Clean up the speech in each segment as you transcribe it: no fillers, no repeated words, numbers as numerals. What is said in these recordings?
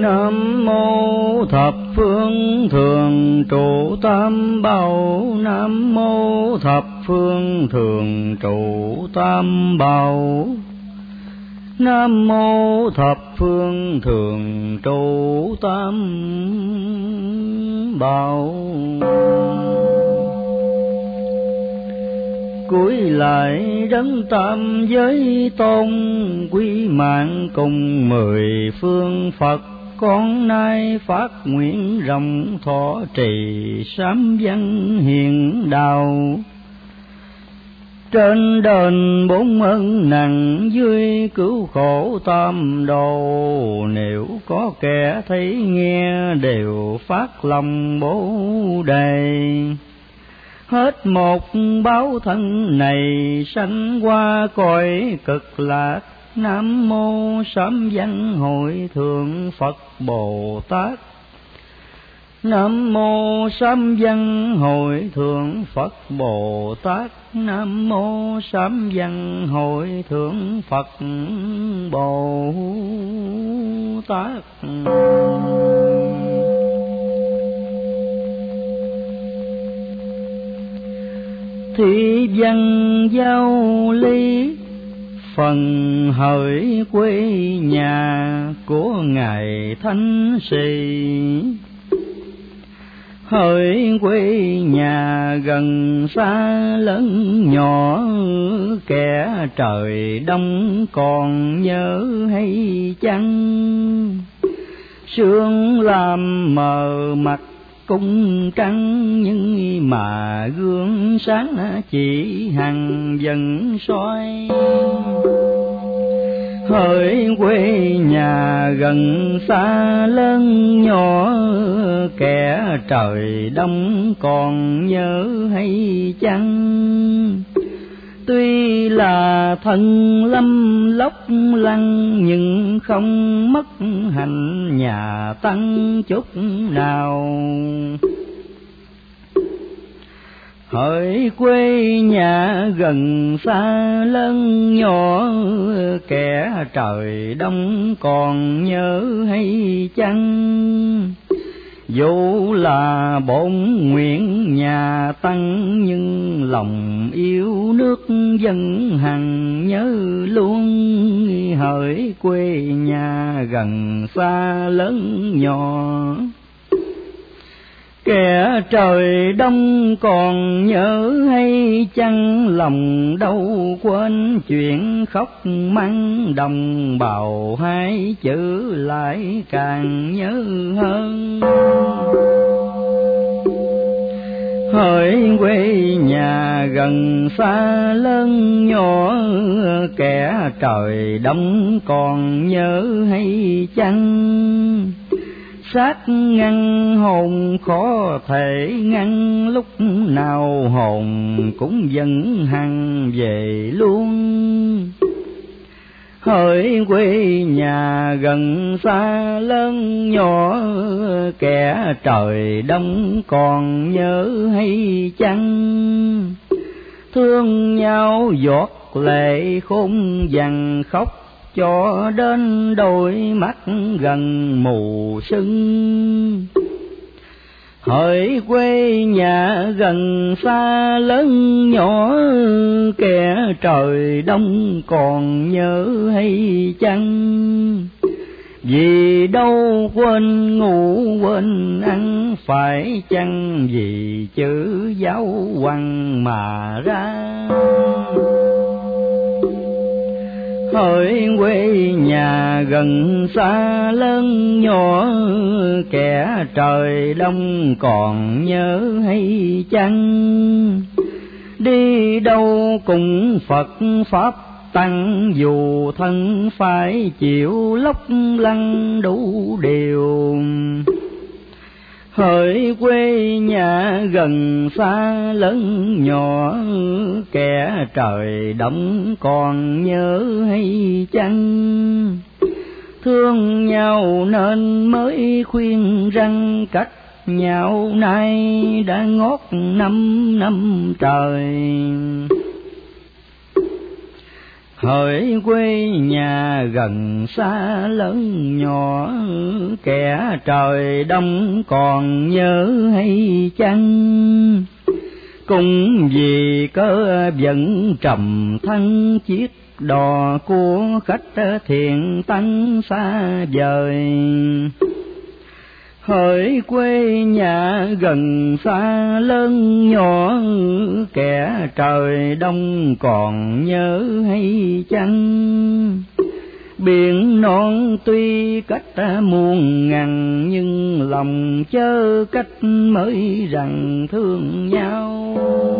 Nam mô thập phương thường trụ tam bảo. Nam mô thập phương thường trụ tam bảo. Nam mô thập phương thường trụ tam bảo. Cúi lại đấng tam giới tôn, quy mạng cùng mười phương Phật. Con nay phát nguyện rộng thọ trì sám văn hiền đạo. Trên đền bốn ân nặng, dưới cứu khổ tam đồ. Nếu có kẻ thấy nghe đều phát lòng Bồ Đề. Hết một báo thân này sanh qua cõi cực lạc. Nam mô Sám Văn Hội Thượng Phật Bồ Tát. Nam mô Sám Văn Hội Thượng Phật Bồ Tát. Nam mô Sám Văn Hội Thượng Phật Bồ Tát. Thị văn giao ly, phần hỡi quê nhà của ngài Thánh Sĩ. Hỡi quê nhà gần xa lớn nhỏ, kẻ trời đông còn nhớ hay chăng? Sương làm mờ mặt cung trăng, nhưng mà gương sáng chỉ hằng dần soi. Hỡi quê nhà gần xa lớn nhỏ, kẻ trời đông còn nhớ hay chăng? Tuy là thân lâm lốc lăng, nhưng không mất hạnh nhà tăng chút nào. Hỡi quê nhà gần xa lớn nhỏ, kẻ trời đông còn nhớ hay chăng? Dù là bổn nguyện nhà tăng, nhưng lòng yêu nước dân hằng nhớ luôn. Hỡi quê nhà gần xa lớn nhỏ, kẻ trời đông còn nhớ hay chăng? Lòng đâu quên chuyện khóc mắng, đồng bào hai chữ lại càng nhớ hơn. Hỡi quê nhà gần xa lớn nhỏ, kẻ trời đông còn nhớ hay chăng? Sát ngăn hồn khó thể ngăn, lúc nào hồn cũng dẫn hằng về luôn. Hỡi quê nhà gần xa lớn nhỏ, kẻ trời đông còn nhớ hay chăng? Thương nhau giọt lệ khôn vàng khóc, cho đến đôi mắt gần mù sưng. Hỡi quê nhà gần xa lớn nhỏ, kẻ trời đông còn nhớ hay chăng? Vì đâu quên ngủ quên ăn phải chăng? Vì chữ giáo hoàng mà ra. Hỡi quê nhà gần xa lớn nhỏ, kẻ trời đông còn nhớ hay chăng? Đi đâu cùng Phật Pháp tăng, dù thân phải chịu lóc lăn đủ điều. Hỡi quê nhà gần xa lớn nhỏ, kẻ trời đông còn nhớ hay chăng? Thương nhau nên mới khuyên răng, cách nhau nay đã ngót 5 năm trời. Hỡi quê nhà gần xa lớn nhỏ, kẻ trời đông còn nhớ hay chăng? Cùng vì cớ vẫn trầm thân chiếc đò của khách thiện tăng xa vời. Hỡi quê nhà gần xa lớn nhỏ, kẻ trời đông còn nhớ hay chăng? Biển non tuy cách muôn ngàn, nhưng lòng chớ cách mới rằng thương nhau.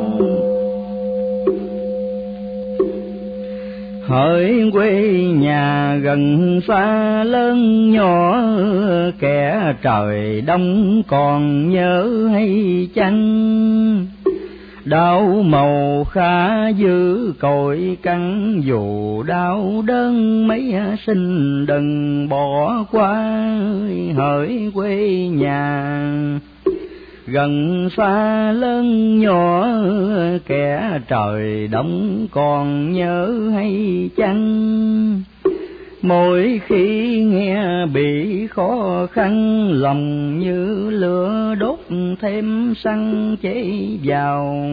Hỡi quê nhà gần xa lớn nhỏ, kẻ trời đông còn nhớ hay chăng? Đau màu khá giữ cội căn, dù đau đớn mấy sinh đừng bỏ qua. Hỡi quê nhà gần xa lớn nhỏ, kẻ trời đông còn nhớ hay chăng? Mỗi khi nghe bị khó khăn, lòng như lửa đốt thêm xăng cháy vào.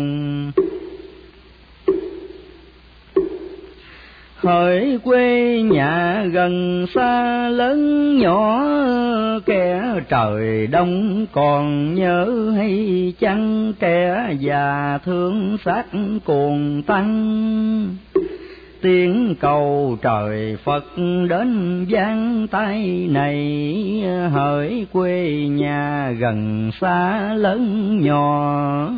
Hỡi quê nhà gần xa lớn nhỏ, kẻ trời đông còn nhớ hay chăng? Kẻ già thương xác cuồng tăng, tiếng cầu trời Phật đến vang tay này. Hỡi quê nhà gần xa lớn nhỏ,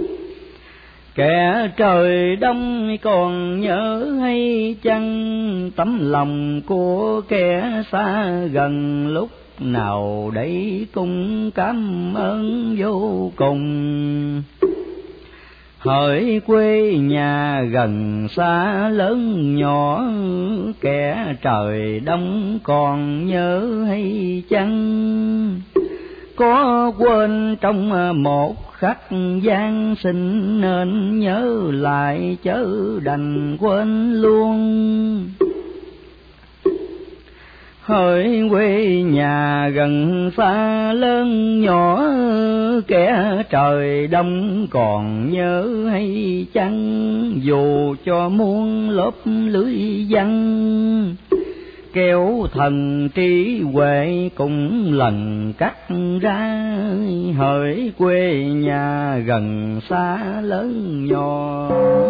kẻ trời đông còn nhớ hay chăng? Tấm lòng của kẻ xa gần lúc nào đây cũng cảm ơn vô cùng. Hỡi quê nhà gần xa lớn nhỏ, kẻ trời đông còn nhớ hay chăng? Có quên trong một khắc gian sinh, nên nhớ lại chớ đành quên luôn. Hỡi quê nhà gần xa lớn nhỏ, kẻ trời đông còn nhớ hay chăng? Dù cho muôn lớp lưới văn, kéo thần trí huệ cũng lần cắt ra. Hỡi quê nhà gần xa lớn nhỏ,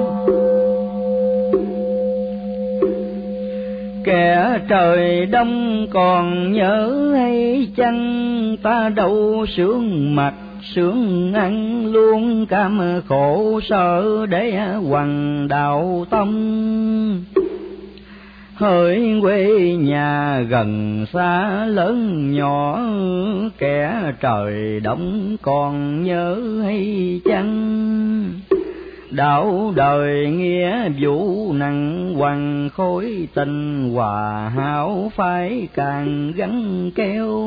kẻ trời đông còn nhớ hay chăng? Ta đâu sướng mặt sướng ăn, luôn cam khổ sở để hoằng đạo tâm. Hỡi quê nhà gần xa lớn nhỏ, kẻ trời đông còn nhớ hay chăng? Đạo đời nghĩa vụ nặng hoàng, khối tình hòa hảo phải càng gắn keo.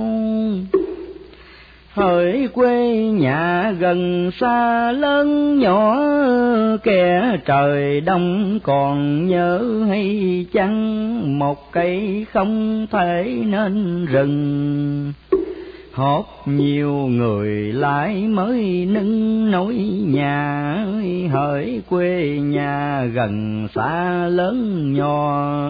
Hỡi quê nhà gần xa lớn nhỏ, kẻ trời đông còn nhớ hay chăng? Một cây không thể nên rừng, hốt nhiều người lại mới nâng nối nhà. Hỡi quê nhà gần xa lớn nhỏ,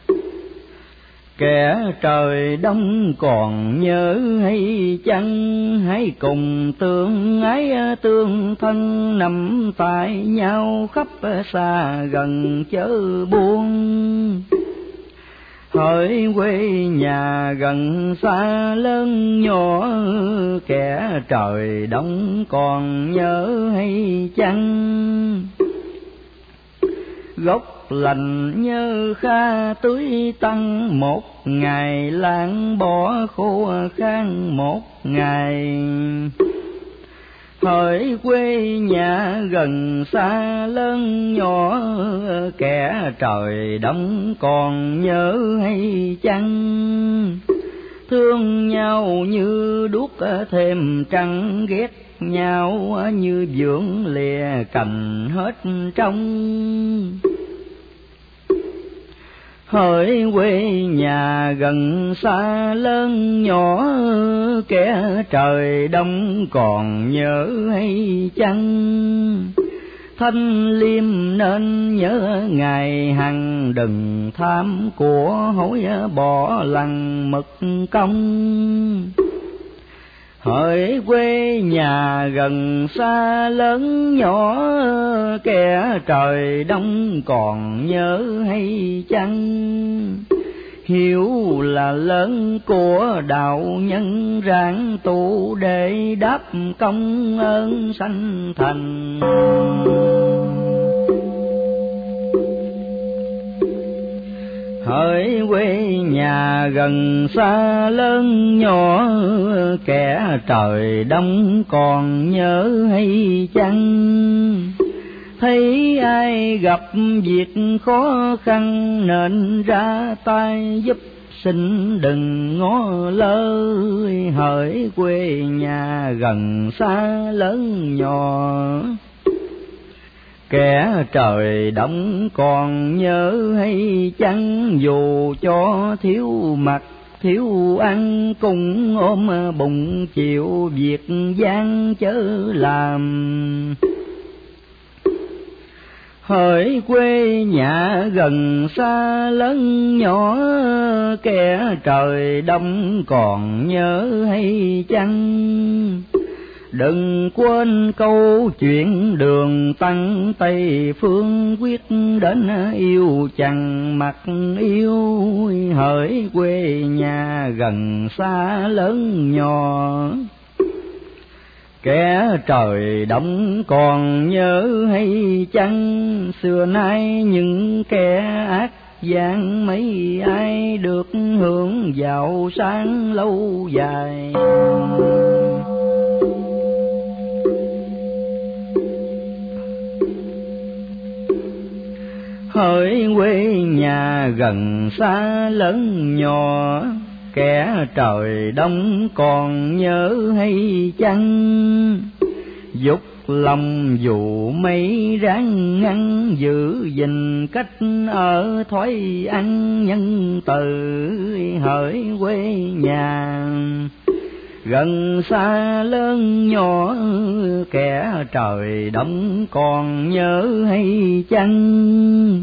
kẻ trời đông còn nhớ hay chăng? Hãy cùng tương ái tương thân, nắm tay nhau khắp xa gần chớ buông. Hỡi quê nhà gần xa lớn nhỏ, kẻ trời đông còn nhớ hay chăng? Gốc lành nhớ kha tưới tăng, một ngày lãng bỏ khô khan một ngày. Hỡi quê nhà gần xa lớn nhỏ, kẻ trời đông còn nhớ hay chăng? Thương nhau như đuốc thêm trăng, ghét nhau như dưỡng lìa cành hết trong. hỡi quê nhà gần xa lớn nhỏ, kẻ trời đông còn nhớ hay chăng? Thanh liêm nên nhớ ngày hằng, đừng tham của hối bỏ lằng mực công. Hỡi quê nhà gần xa lớn nhỏ, kẻ trời đông còn nhớ hay chăng? Hiếu là lớn của đạo nhân, ráng tu để đáp công ơn sanh thành. Hỡi quê nhà gần xa lớn nhỏ, kẻ trời đông còn nhớ hay chăng? Thấy ai gặp việc khó khăn, nên ra tay giúp xin đừng ngó lơ. Hỡi quê nhà gần xa lớn nhỏ, kẻ trời đông còn nhớ hay chăng? Dù cho thiếu mặc thiếu ăn, cùng ôm bụng chịu việc gian chớ làm. Hỡi quê nhà gần xa lớn nhỏ, kẻ trời đông còn nhớ hay chăng? Đừng quên câu chuyện đường Tăng Tây Phương, quyết đến yêu chẳng mặc yêu. Hỡi quê nhà gần xa lớn nhỏ, kẻ trời đông còn nhớ hay chăng? Xưa nay những kẻ ác gian, mấy ai được hưởng giàu sang lâu dài. Hỡi quê nhà gần xa lớn nhỏ, kẻ trời đông còn nhớ hay chăng? Dục lòng dù mấy ráng ngăn, giữ gìn cách ở thói ăn nhân từ. Hỡi quê nhà gần xa lớn nhỏ, kẻ trời đông còn nhớ hay chăng?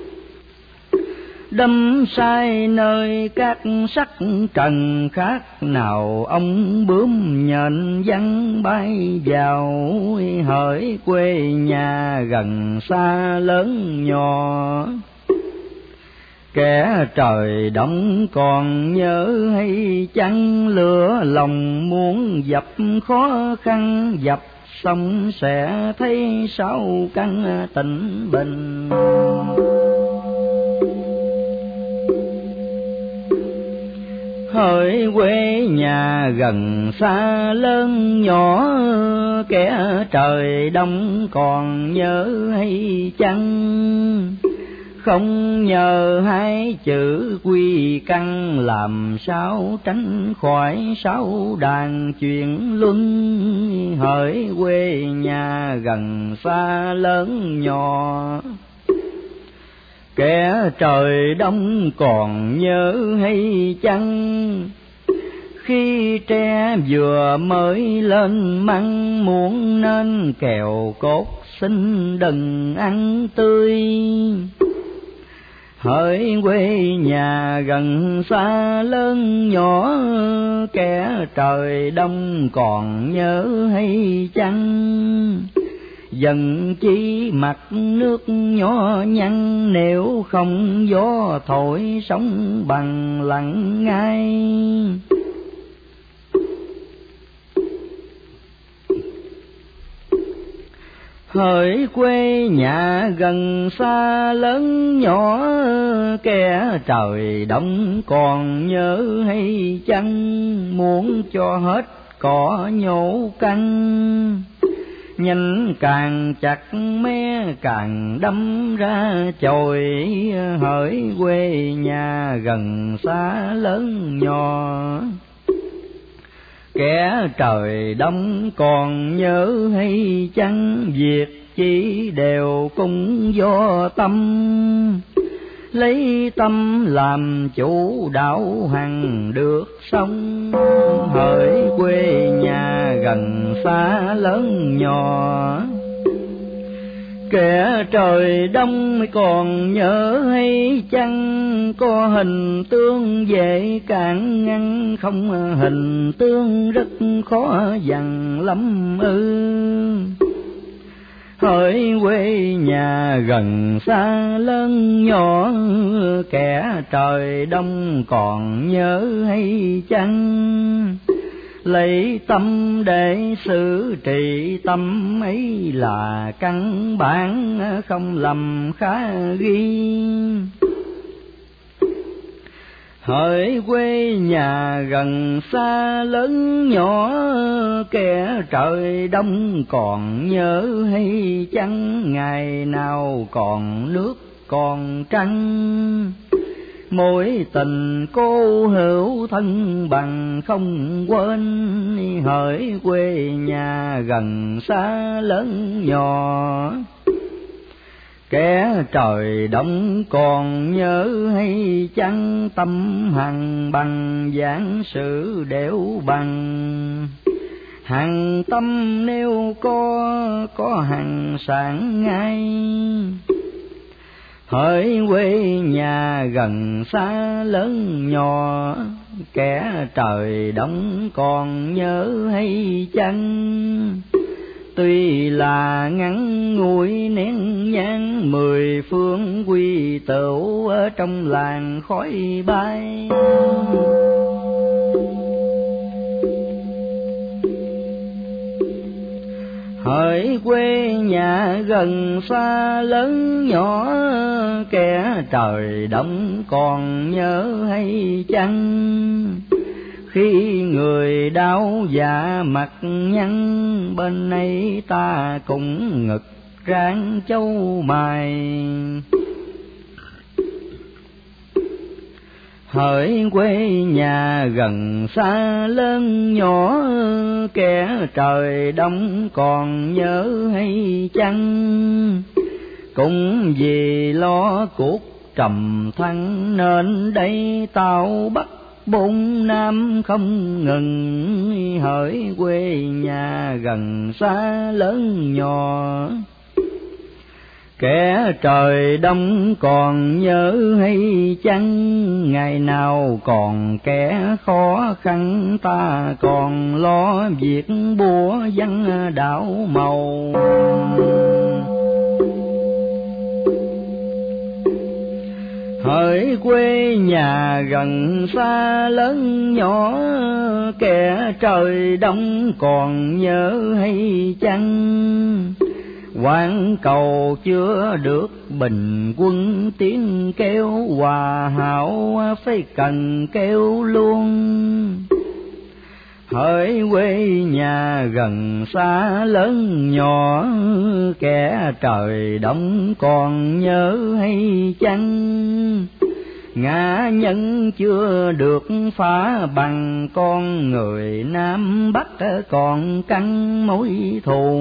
Đâm sai nơi các sắc trần, khác nào ông bướm nhện văng bay vào. Hỡi quê nhà gần xa lớn nhỏ, kẻ trời đông còn nhớ hay chăng? Lửa lòng muốn dập khó khăn, dập xong sẽ thấy sáu căn tịnh bình. Hỡi quê nhà gần xa lớn nhỏ, kẻ trời đông còn nhớ hay chăng? Không nhờ hai chữ quy căn, làm sao tránh khỏi sáu đàn chuyển luân. Hỡi quê nhà gần xa lớn nhỏ, kẻ trời đông còn nhớ hay chăng? Khi tre vừa mới lên măng, muốn nên kẹo cốt xin đừng ăn tươi. Hỡi quê nhà gần xa lớn nhỏ, kẻ trời đông còn nhớ hay chăng? Dần chi mặt nước nhỏ nhăn, nếu không gió thổi sống bằng lặng ngay. Hỡi quê nhà gần xa lớn nhỏ, kẻ trời đông còn nhớ hay chăng? Muốn cho hết cỏ nhổ căn, nhánh càng chặt mé càng đâm ra chồi. Hỡi quê nhà gần xa lớn nhỏ, kẻ trời đông còn nhớ hay chăng? Việc chi đều cũng do tâm, lấy tâm làm chủ đạo hằng được sống. Hỡi quê nhà gần xa lớn nhỏ, kẻ trời đông còn nhớ hay chăng? Có hình tương dễ cản ngăn, không hình tương rất khó dằn lắm ư. Hỡi quê nhà gần xa lớn nhỏ, kẻ trời đông còn nhớ hay chăng? Lấy tâm để xử trị, tâm ấy là căn bản không lầm khả ghi. Hỡi quê nhà gần xa lớn nhỏ, kẻ trời đông còn nhớ hay chăng? Ngày nào còn nước còn trăng, mối tình cô hữu thân bằng không quên. Hỡi quê nhà gần xa lớn nhỏ, kẻ trời đông còn nhớ hay chăng? Tâm hằng bằng giảng sự đều bằng, hằng tâm nếu có hằng sáng ngay. Hỡi quê nhà gần xa lớn nhỏ, kẻ trời đông còn nhớ hay chăng? Tuy là ngắn ngủi nén nhang, 10 phương quy tựu ở trong làng khói bay. Hỡi quê nhà gần xa lớn nhỏ, kẻ trời đông còn nhớ hay chăng? Khi người đau dạ mặt nhăn, bên này ta cũng ngực ráng châu mày. Hỡi quê nhà gần xa lớn nhỏ, kẻ trời đông còn nhớ hay chăng? Cũng vì lo cuộc trầm thăng, nên đây tao bắt bốn năm không ngừng. Hỡi quê nhà gần xa lớn nhỏ, kẻ trời đông còn nhớ hay chăng? Ngày nào còn kẻ khó khăn, ta còn lo việc bùa văn đạo màu. Hỡi quê nhà gần xa lớn nhỏ, kẻ trời đông còn nhớ hay chăng? Quán cầu chưa được bình quân, tiếng kêu hòa hảo phải cần kêu luôn. Hỡi quê nhà gần xa lớn nhỏ, kẻ trời đông còn nhớ hay chăng? Ngã nhân chưa được phá bằng, con người Nam Bắc còn căng mối thù.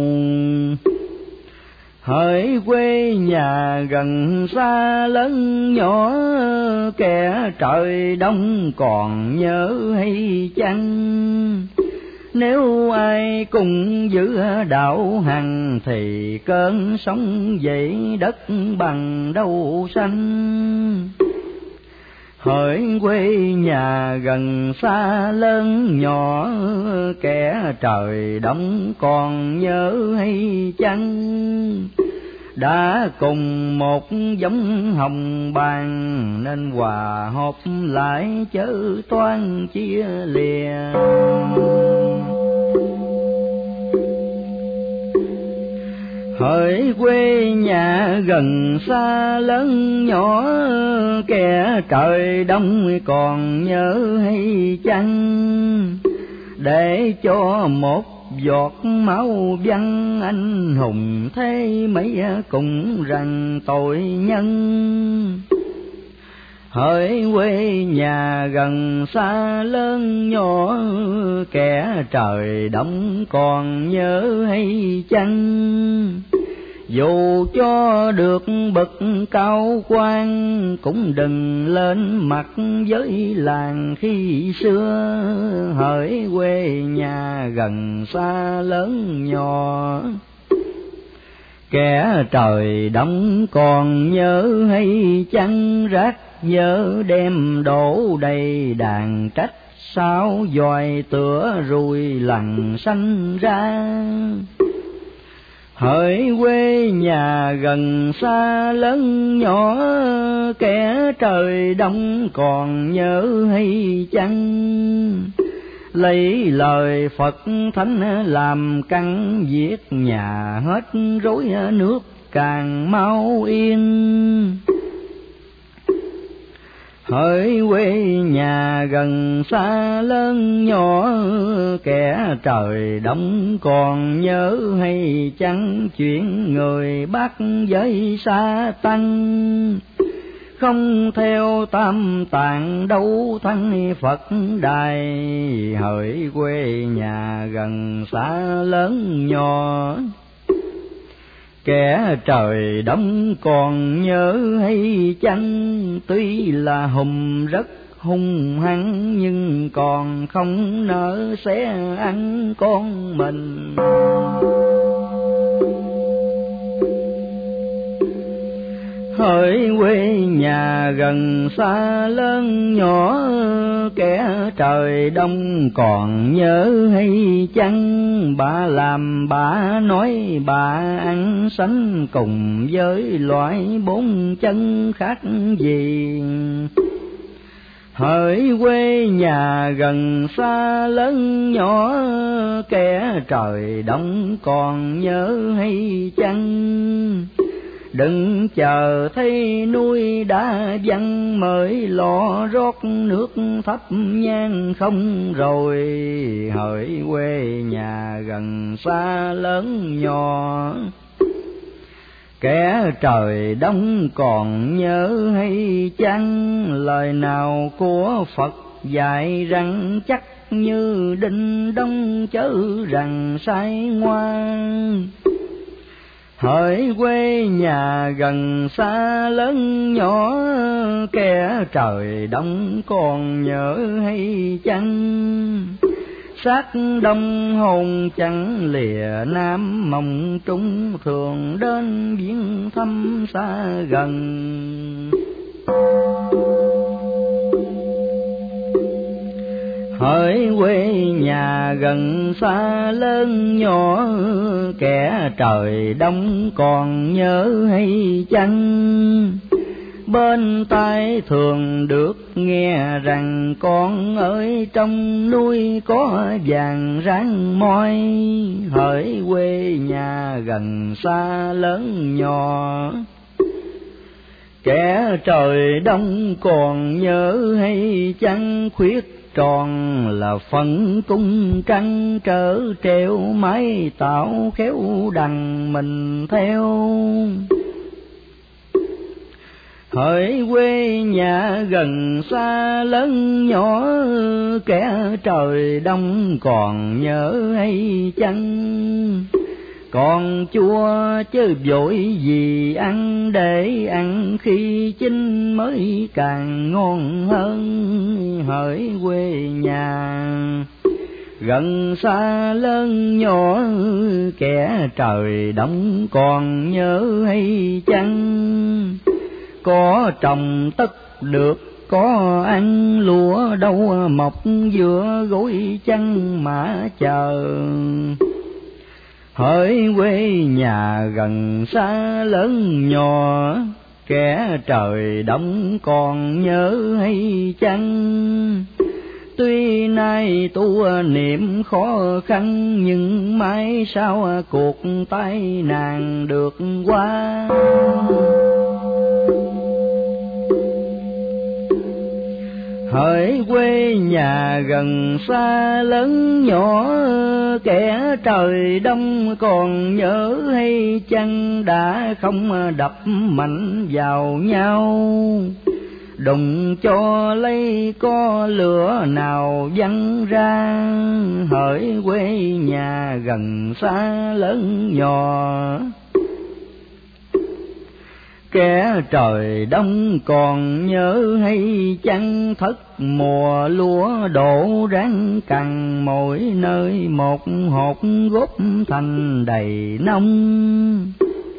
Hỡi quê nhà gần xa lớn nhỏ, kẻ trời đông còn nhớ hay chăng? Nếu ai cùng giữ đạo hằng, thì cơn sóng dậy đất bằng đâu xanh. Hỡi quê nhà gần xa lớn nhỏ, kẻ trời đông còn nhớ hay chăng? Đã cùng một giống hồng bàng, nên hòa hợp lại chớ toan chia lìa. Hỡi quê nhà gần xa lớn nhỏ, kẻ trời đông còn nhớ hay chăng? Để cho một giọt máu văng, anh hùng thế mấy cùng rằng tội nhân. Hỡi quê nhà gần xa lớn nhỏ, kẻ trời đông còn nhớ hay chăng? Dù cho được bậc cao quan, cũng đừng lên mặt với làng khi xưa. Hỡi quê nhà gần xa lớn nhỏ, kẻ trời đông còn nhớ hay chăng? Rác nhớ đem đổ đầy đàn trách, sao dòi tựa ruồi lằn sanh ra. Hỡi quê nhà gần xa lớn nhỏ, kẻ trời đông còn nhớ hay chăng? Lấy lời Phật Thánh làm căn, giết nhà hết rối nước càng mau yên. Hỡi quê nhà gần xa lớn nhỏ, kẻ trời đông còn nhớ hay chăng? Chuyện người bắt với sa tăng, không theo tam tạng đấu thắng Phật đài. Hỡi quê nhà gần xa lớn nhỏ, kẻ trời đông còn nhớ hay chăng? Tuy là hùm rất hung hăng, nhưng còn không nỡ xé ăn con mình. Hỡi quê nhà gần xa lớn nhỏ, kẻ trời đông còn nhớ hay chăng? Bà làm bà nói bà ăn sánh, cùng với loại bốn chân khác gì? Hỡi quê nhà gần xa lớn nhỏ, kẻ trời đông còn nhớ hay chăng? Đừng chờ thấy núi đã văng, mới lo rót nước thắp nhang không rồi. Hỡi quê nhà gần xa lớn nhỏ, kẻ trời đông còn nhớ hay chăng? Lời nào của Phật dạy rằng chắc như đinh đông, chớ rằng sai ngoan. Hỡi quê nhà gần xa lớn nhỏ, kẻ trời đông còn nhớ hay chăng? Sát đông hồn chẳng lìa nam, mộng trung thường đến viếng thăm xa gần. Hỡi quê nhà gần xa lớn nhỏ, kẻ trời đông còn nhớ hay chăng? Bên tai thường được nghe rằng, con ơi trong núi có vàng ráng moi. Hỡi quê nhà gần xa lớn nhỏ, kẻ trời đông còn nhớ hay chăng? Khuyết tròn là phận cung trăng, trở treo mái tạo khéo đằng mình theo. Hỡi quê nhà gần xa lớn nhỏ, kẻ trời đông còn nhớ hay chăng? Còn chua chứ vội gì ăn, để ăn khi chín mới càng ngon hơn. Hỡi quê nhà gần xa lớn nhỏ, kẻ trời đông còn nhớ hay chăng? Có trồng tất được, có ăn lúa đâu mọc giữa gối chăn mà chờ. Hỡi quê nhà gần xa lớn nhỏ, kẻ trời đông còn nhớ hay chăng? Tuy nay tu niệm khó khăn, nhưng mai sau cuộc tai nạn được qua. Hỡi quê nhà gần xa lớn nhỏ, kẻ trời đông còn nhớ hay chăng? Đã không đập mạnh vào nhau, đụng cho lấy có lửa nào văng ra. Hỡi quê nhà gần xa lớn nhỏ, Kẻ trời đông còn nhớ hay chăng, thất mùa lúa đổ ráng cằn, mỗi nơi một hột góp thành đầy nông.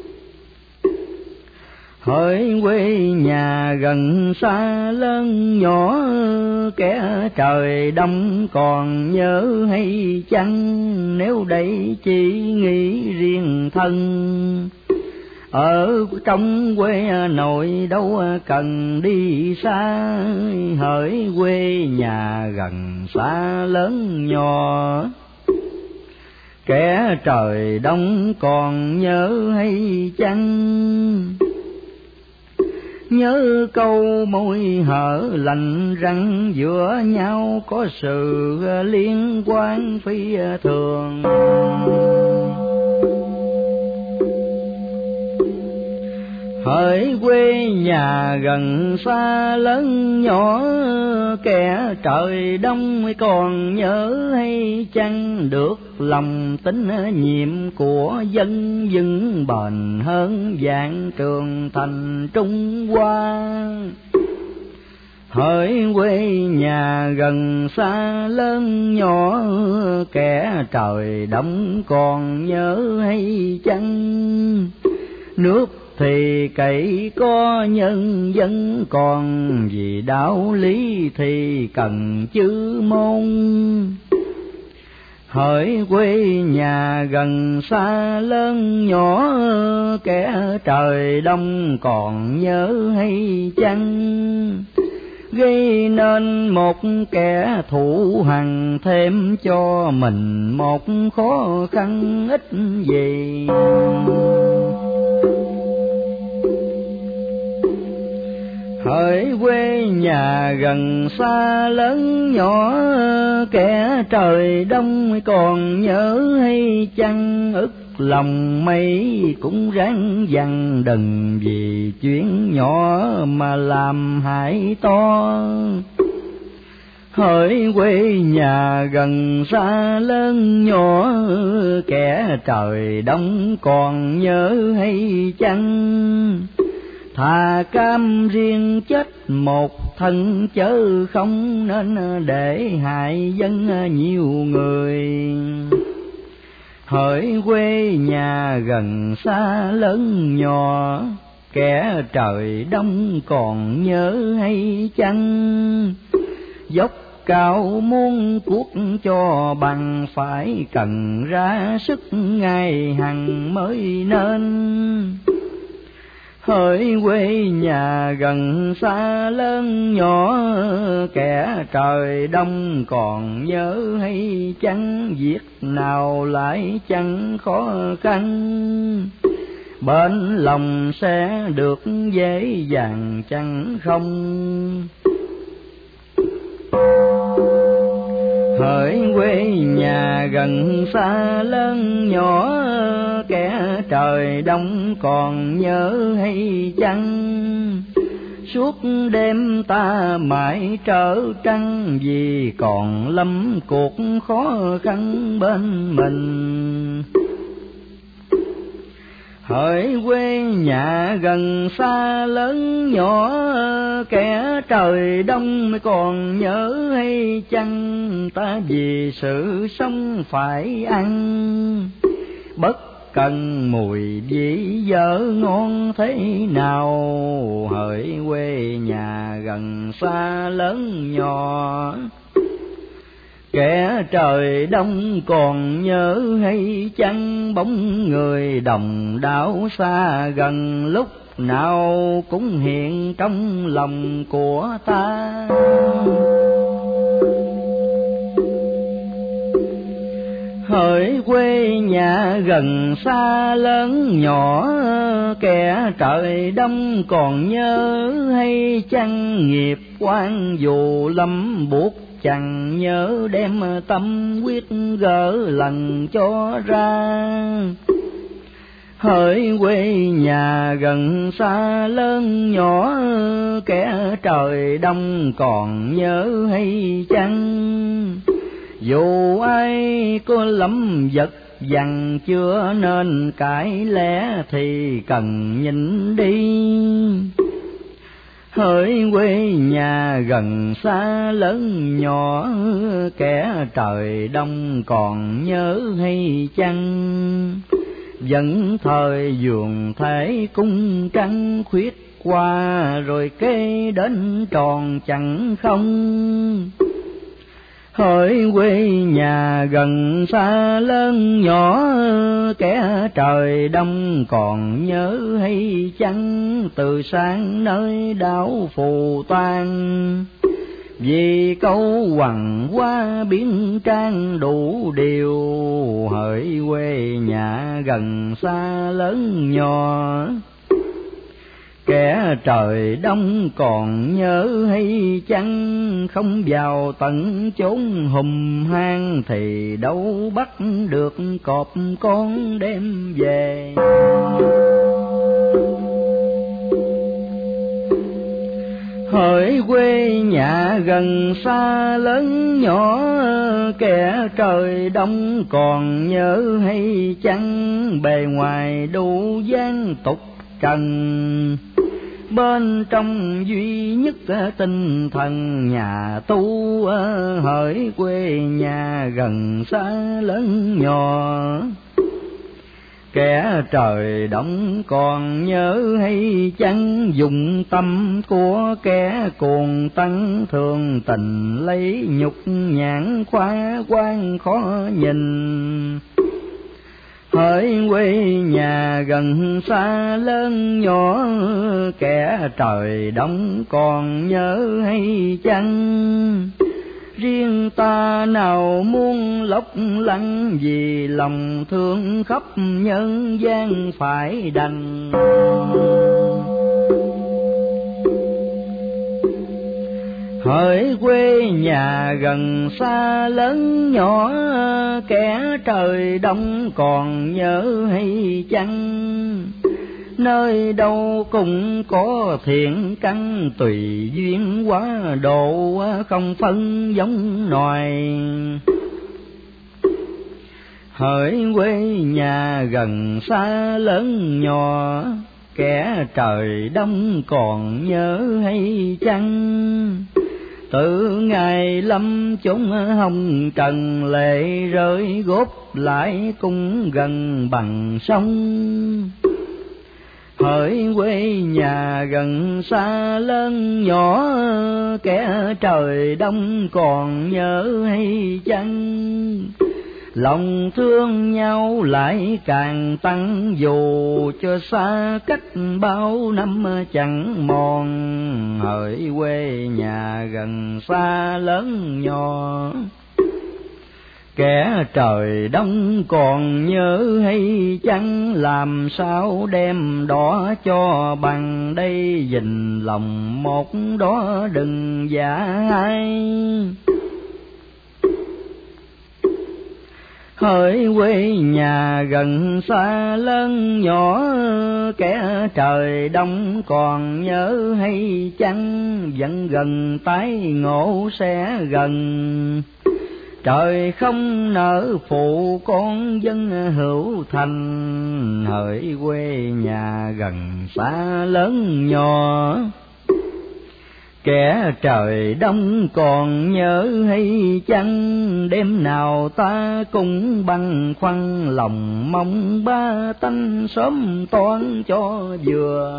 Hỡi quê nhà gần xa lớn nhỏ, kẻ trời đông còn nhớ hay chăng, nếu đây chỉ nghĩ riêng thân. Ở trong quê nội đâu cần đi xa, hỡi quê nhà gần xa lớn nhỏ. Kẻ trời đông còn nhớ hay chăng, nhớ câu môi hở lạnh răng, giữa nhau có sự liên quan phi thường. Hỡi quê nhà gần xa lớn nhỏ, kẻ trời đông còn nhớ hay chăng, được lòng tín nhiệm của dân vững bền hơn vạn tường thành Trung Hoa. Hỡi quê nhà gần xa lớn nhỏ, kẻ trời đông còn nhớ hay chăng, nước thì cậy có nhân dân, còn vì đạo lý thì cần chữ môn. Hỡi quê nhà gần xa lớn nhỏ, kẻ trời đông còn nhớ hay chăng, gây nên một kẻ thù hằn, thêm cho mình một khó khăn ít gì. Hỡi quê nhà gần xa lớn nhỏ, kẻ trời đông còn nhớ hay chăng, ức lòng mấy cũng ráng dằn, đừng vì chuyện nhỏ mà làm hại to. Hỡi quê nhà gần xa lớn nhỏ, kẻ trời đông còn nhớ hay chăng, thà cam riêng chết một thân, chớ không nên để hại dân nhiều người. Hỡi quê nhà gần xa lớn nhỏ, kẻ trời đông còn nhớ hay chăng, dốc cao muôn cuốc cho bằng, phải cần ra sức ngày hằng mới nên. Hỡi quê nhà gần xa lớn nhỏ, kẻ trời đông còn nhớ hay chăng, việc nào lại chẳng khó khăn, bên lòng sẽ được dễ dàng chẳng không. Hỡi quê nhà gần xa lớn nhỏ, kẻ trời đông còn nhớ hay chăng, suốt đêm ta mãi trở trăng, vì còn lắm cuộc khó khăn bên mình. Hỡi quê nhà gần xa lớn nhỏ, kẻ trời đông còn nhớ hay chăng, ta vì sự sống phải ăn, bất cần mùi vị vợ ngon thế nào. Hỡi quê nhà gần xa lớn nhỏ, kẻ trời đông còn nhớ hay chăng, bóng người đồng đảo xa gần, lúc nào cũng hiện trong lòng của ta. Hỡi quê nhà gần xa lớn nhỏ, kẻ trời đông còn nhớ hay chăng, nghiệp quan dù lắm buộc chẳng nhớ, đem tâm quyết gỡ lần cho ra. Hỡi quê nhà gần xa lớn nhỏ, kẻ trời đông còn nhớ hay chăng, dù ai có lắm vật dằn chưa nên cãi lẽ, thì cần nhìn đi. hỡi quê nhà gần xa lớn nhỏ, kẻ trời đông còn nhớ hay chăng? Vẫn thời dường thể cung trăng khuyết qua, rồi kê đến tròn chẳng không. Hỡi quê nhà gần xa lớn nhỏ, kẻ trời đông còn nhớ hay chăng? Từ sáng nơi đảo Phù Tang, vì câu hoằng qua biến trang đủ điều. Hỡi quê nhà gần xa lớn nhỏ, kẻ trời đông còn nhớ hay chăng? Không vào tận chốn hùm hang, thì đâu bắt được cọp con đem về. Hỡi quê nhà gần xa lớn nhỏ, kẻ trời đông còn nhớ hay chăng? Bề ngoài đủ gian tục trần, bên trong duy nhất tinh thần nhà tu. Hỡi quê nhà gần xa lớn nhỏ, kẻ trời đông còn nhớ hay chăng? Dùng tâm của kẻ cuồng tăng, thường tình lấy nhục nhãn khoa quan khó nhìn. Hỡi quê nhà gần xa lớn nhỏ, kẻ trời đông còn nhớ hay chăng? Riêng ta nào muốn lốc lăng, vì lòng thương khắp nhân gian phải đành. Hỡi quê nhà gần xa lớn nhỏ, kẻ trời đông còn nhớ hay chăng? Nơi đâu cũng có thiện căn, tùy duyên quá độ, không phân giống nòi. Hỡi quê nhà gần xa lớn nhỏ, kẻ trời đông còn nhớ hay chăng? Từ ngày lâm chúng hồng trần, lệ rơi góp lại cũng gần bằng sông. Hỡi quê nhà gần xa lớn nhỏ, kẻ trời đông còn nhớ hay chăng? Lòng thương nhau lại càng tăng, dù cho xa cách bao năm chẳng mòn. Hỡi quê nhà gần xa lớn nhỏ, kẻ trời đông còn nhớ hay chăng? Làm sao đem đỏ cho bằng đây, dình lòng một đó đừng giả ai. Hỡi quê nhà gần xa lớn nhỏ, kẻ trời đông còn nhớ hay chăng? Vẫn gần tái ngộ sẽ gần, trời không nỡ phụ con dân hữu thành. Hỡi quê nhà gần xa lớn nhỏ, kẻ trời đông còn nhớ hay chăng? Đêm nào ta cũng băn khoăn, lòng mong ba tánh sớm toán cho vừa.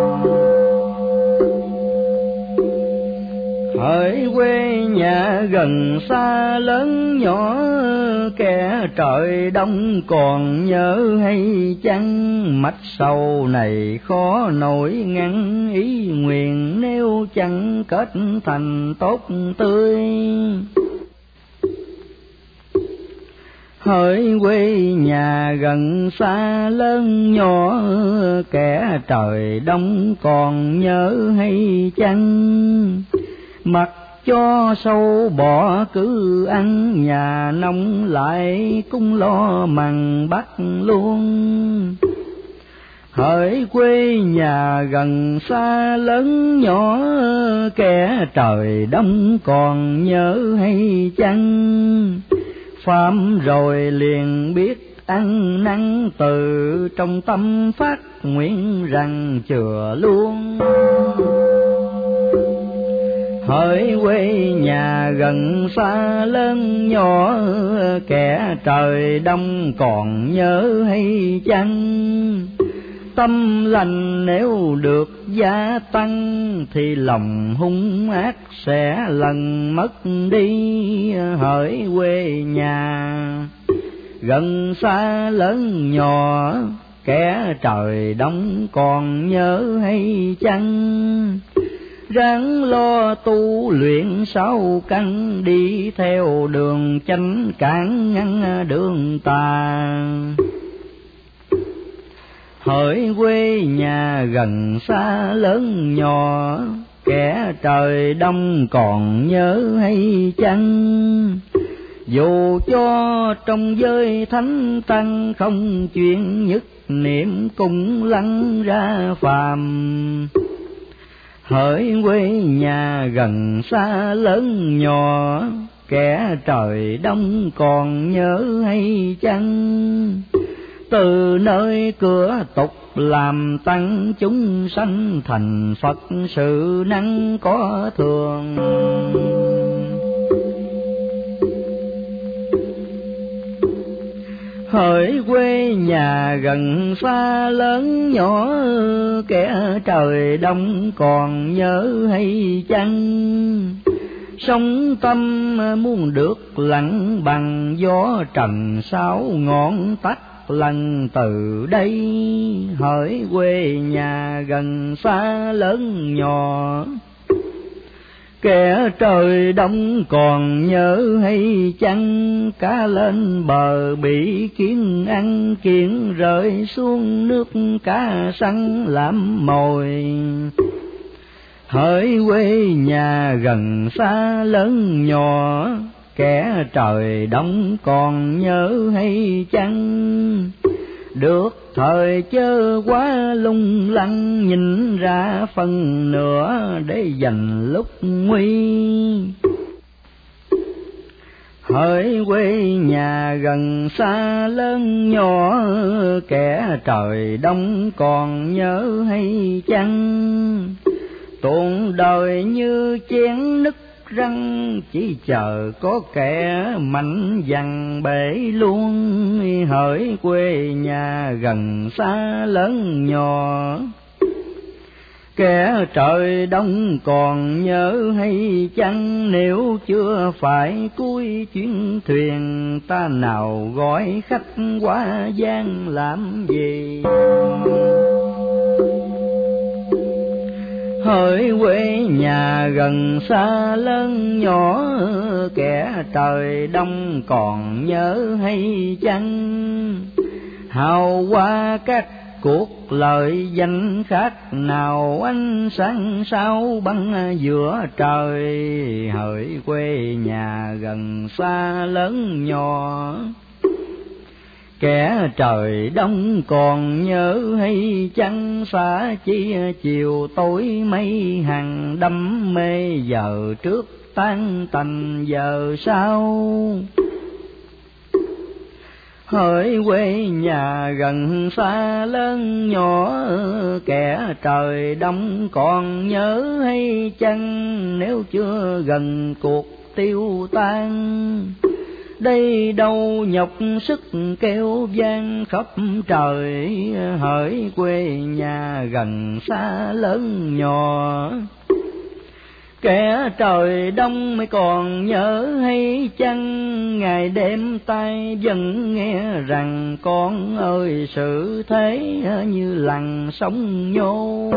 Hỡi quê nhà gần xa lớn nhỏ, kẻ trời đông còn nhớ hay chăng? Mạch sầu này khó nổi ngăn, ý nguyện nếu chẳng kết thành tốt tươi. Hỡi quê nhà gần xa lớn nhỏ, kẻ trời đông còn nhớ hay chăng? Mặc cho sâu bọ cứ ăn, nhà nông lại cũng lo mằng bắt luôn. Hỡi quê nhà gần xa lớn nhỏ, kẻ trời đông còn nhớ hay chăng? Phạm rồi liền biết ăn năn, từ trong tâm phát nguyện rằng chừa luôn. hỡi quê nhà gần xa lớn nhỏ, kẻ trời đông còn nhớ hay chăng? Tâm lành nếu được gia tăng, thì lòng hung ác sẽ lần mất đi. Hỡi quê nhà gần xa lớn nhỏ, kẻ trời đông còn nhớ hay chăng? Ráng lo tu luyện sáu căn, đi theo đường chánh cản ngăn đường tà. Hỡi quê nhà gần xa lớn nhỏ, kẻ trời đông còn nhớ hay chăng? Dù cho trong giới thánh tăng, không chuyện nhất niệm cũng lăn ra phàm. Hỡi quê nhà gần xa lớn nhỏ, kẻ trời đông còn nhớ hay chăng? Từ nơi cửa tục làm tăng, chúng sanh thành Phật sự năng có thường. Hỡi quê nhà gần xa lớn nhỏ, kẻ trời đông còn nhớ hay chăng? Sống tâm muốn được lặng bằng, gió trần sáu ngọn tắt lần từ đây. Hỡi quê nhà gần xa lớn nhỏ, kẻ trời đông còn nhớ hay chăng? Cá lên bờ bị kiến ăn, kiến rơi xuống nước cá săn làm mồi. Hỡi quê nhà gần xa lớn nhỏ, kẻ trời đông còn nhớ hay chăng? Được thời chớ quá lung lăng, nhìn ra phần nữa để dành lúc nguy. Hỡi quê nhà gần xa lớn nhỏ, kẻ trời đông còn nhớ hay chăng? Tuôn đời như chén nứt răng, chỉ chờ có kẻ mạnh dằn bể luôn. Hỡi quê nhà gần xa lớn nhỏ, kẻ trời đông còn nhớ hay chăng? Nếu chưa phải cuối chuyến thuyền, ta nào gọi khách qua giang làm gì? Hỡi quê nhà gần xa lớn nhỏ, kẻ trời đông còn nhớ hay chăng? Hào qua các cuộc lợi danh khác nào, ánh sáng sao băng giữa trời. Hỡi quê nhà gần xa lớn nhỏ, kẻ trời đông còn nhớ hay chăng? Xa chi chiều tối mây hàng đắm mê, giờ trước tan tành giờ sau. Hỡi quê nhà gần xa lớn nhỏ, kẻ trời đông còn nhớ hay chăng? Nếu chưa gần cuộc tiêu tan, đây đâu nhọc sức kêu vang khắp trời. Hỡi quê nhà gần xa lớn nhỏ, kẻ trời đông mới còn nhớ hay chăng? Ngày đêm tai vẫn nghe rằng, con ơi sự thế như lằn sóng nhô.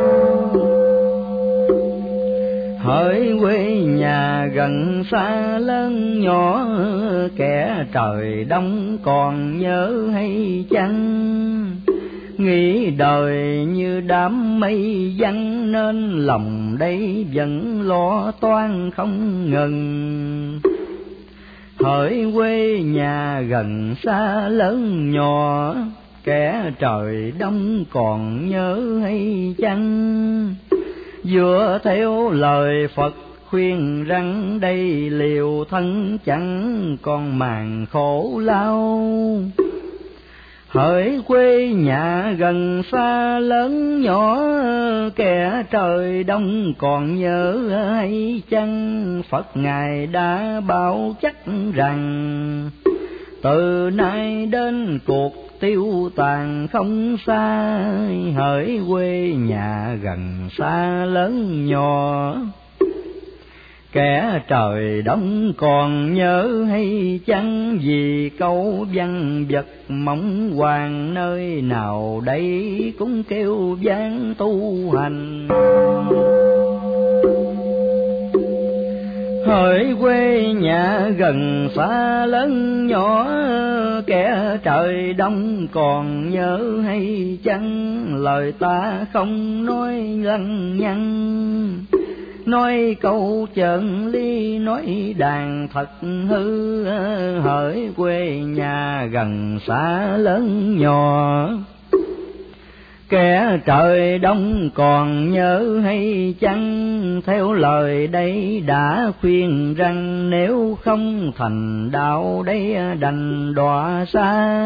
Hỡi quê nhà gần xa lớn nhỏ, kẻ trời đông còn nhớ hay chăng? Nghĩ đời như đám mây văng, nên lòng đây vẫn lo toan không ngừng. Hỡi quê nhà gần xa lớn nhỏ, kẻ trời đông còn nhớ hay chăng? Dựa theo lời Phật khuyên rằng, đây liều thân chẳng còn màng khổ lao. hỡi quê nhà gần xa lớn nhỏ, kẻ trời đông còn nhớ hay chăng? Phật Ngài đã bảo chắc rằng từ nay đến cuộc tiêu tàn không xa, hỡi quê nhà gần xa lớn nhỏ. Kẻ trời đông còn nhớ hay chăng? Vì câu văn vật mỏng hoàng nơi nào đây cũng kêu vang tu hành. Hỡi quê nhà gần xa lớn nhỏ, kẻ trời đông còn nhớ hay chăng? Lời ta không nói lăng nhăng, nói câu chân lý, nói đàn thật hư. Hỡi quê nhà gần xa lớn nhỏ, kẻ trời đông còn nhớ hay chăng? Theo lời đây đã khuyên rằng, nếu không thành đạo đây đành đọa xa.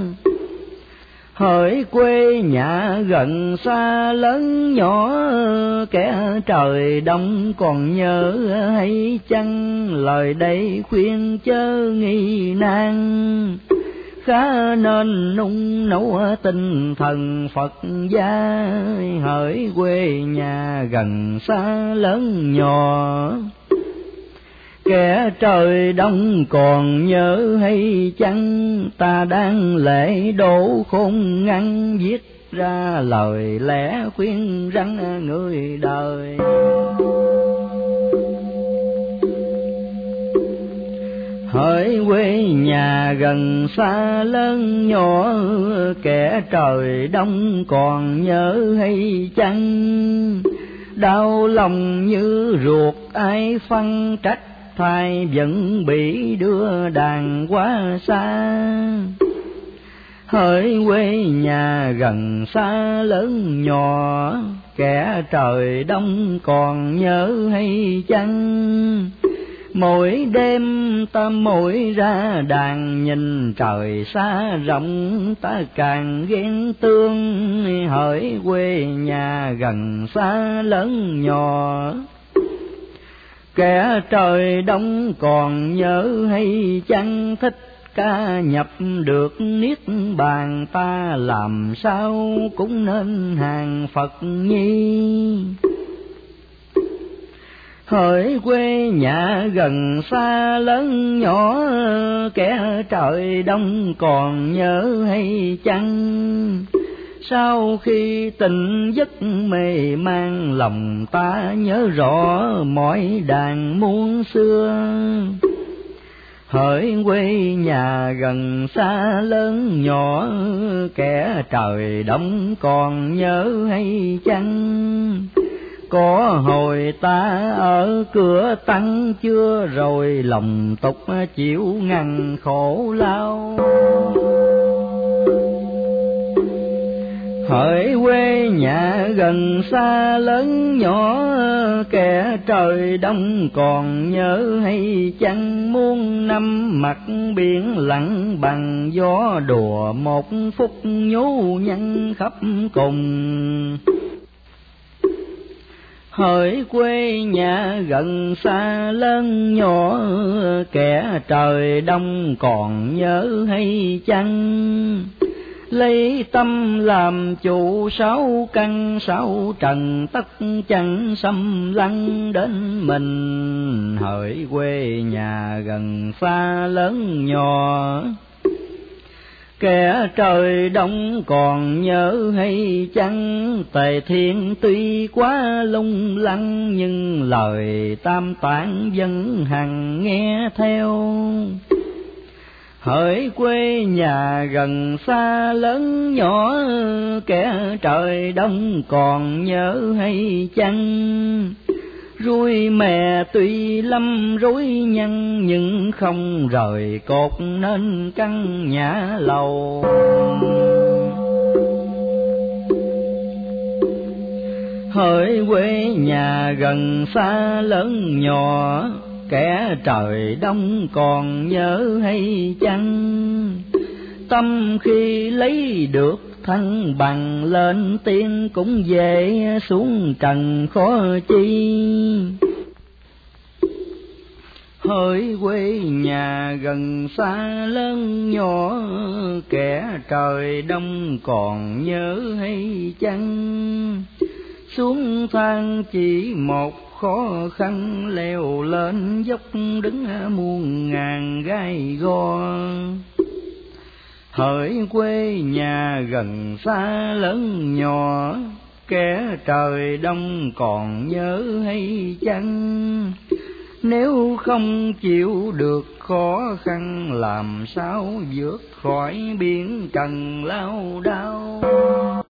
Hỡi quê nhà gần xa lớn nhỏ, kẻ trời đông còn nhớ hay chăng? Lời đây khuyên chớ nghi nan, khá nên nung nấu tinh thần Phật gia. Hỡi quê nhà gần xa lớn nhỏ, kẻ trời đông còn nhớ hay chăng? Ta đang lễ đổ khôn ngăn, viết ra lời lẽ khuyên răn người đời. Hỡi quê nhà gần xa lớn nhỏ, kẻ trời đông còn nhớ hay chăng? Đau lòng như ruột ai phân trách, thai vẫn bị đưa đàn quá xa. Hỡi quê nhà gần xa lớn nhỏ, kẻ trời đông còn nhớ hay chăng? Mỗi đêm ta mỗi ra đàn, nhìn trời xa rộng ta càng ghen tương. Hỡi quê nhà gần xa lớn nhỏ, kẻ trời đông còn nhớ hay chăng? Thích Ca nhập được niết bàn, ta làm sao cũng nên hàng Phật nhi. Hỡi quê nhà gần xa lớn nhỏ, kẻ trời đông còn nhớ hay chăng? Sau khi tỉnh giấc mê man, lòng ta nhớ rõ mọi đàn muôn xưa. Hỡi quê nhà gần xa lớn nhỏ, kẻ trời đông còn nhớ hay chăng? Có hồi ta ở cửa tăng chưa, rồi lòng tục chịu ngăn khổ lao. Hỡi quê nhà gần xa lớn nhỏ, kẻ trời đông còn nhớ hay chăng? Muôn năm mặt biển lặng bằng gió, đùa một phút nhố nhăn khắp cùng. Hỡi quê nhà gần xa lớn nhỏ, kẻ trời đông còn nhớ hay chăng? Lấy tâm làm chủ sáu căn sáu trần, tất chẳng xâm lăng đến mình. Hỡi quê nhà gần xa lớn nhỏ, kẻ trời đông còn nhớ hay chăng? Tề Thiên tuy quá lung lăng, nhưng lời Tam Tạng vẫn hằng nghe theo. Hỡi quê nhà gần xa lớn nhỏ, kẻ trời đông còn nhớ hay chăng? Ruồi mè tuy lâm rối nhăn, nhưng không rời cột nên căn nhà lầu. Hỡi quê nhà gần xa lớn nhỏ, kẻ trời đông còn nhớ hay chăng? tâm khi lấy được thăng bằng, lên tiên cũng dễ, xuống trần khó chi. Hỡi quê nhà gần xa lớn nhỏ, kẻ trời đông còn nhớ hay chăng? Xuống thang chỉ một khó khăn, leo lên dốc đứng muôn ngàn gai go. Hỡi quê nhà gần xa lớn nhỏ, kẻ trời đông còn nhớ hay chăng? Nếu không chịu được khó khăn, làm sao vượt khỏi biển trần lao đao?